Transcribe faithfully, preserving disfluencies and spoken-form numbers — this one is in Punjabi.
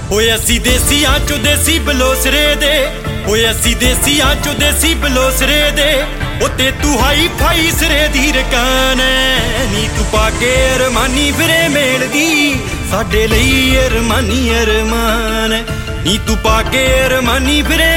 ਓਏ ਅਸੀਂ ਦੇਸੀਆਂ ਚੋਂ ਦੇਸੀ ਬਲੋਸਰੇ ਦੇ, ਓਏ ਅਸੀਂ ਦੇਸੀਆਂ ਚੋਂ ਦੇਸੀ ਬਲੋਸਰੇ ਦੇ। ਓ ਤੇ ਤੂੰ ਹਾਈ ਫਾਈ ਸਿਰੇ ਦੀ ਰਕਾਨ ਐ ਨੀ, ਤੂੰ ਪਾ ਕੇ ਅਰਮਾਨੀ ਫਿਰੇ ਮੇਲ ਦੀ, ਸਾਡੇ ਲਈ ਅਰਮਾਨੀ ਅਰਮਾਨ ਨੀ, ਤੂੰ ਪਾ ਕੇ ਅਰਮਾਨੀ ਫਿਰੇ